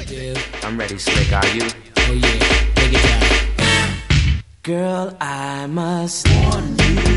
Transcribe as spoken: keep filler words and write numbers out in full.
do. I'm ready, Slick, are you? Oh yeah, take it down. Girl, I must warn you.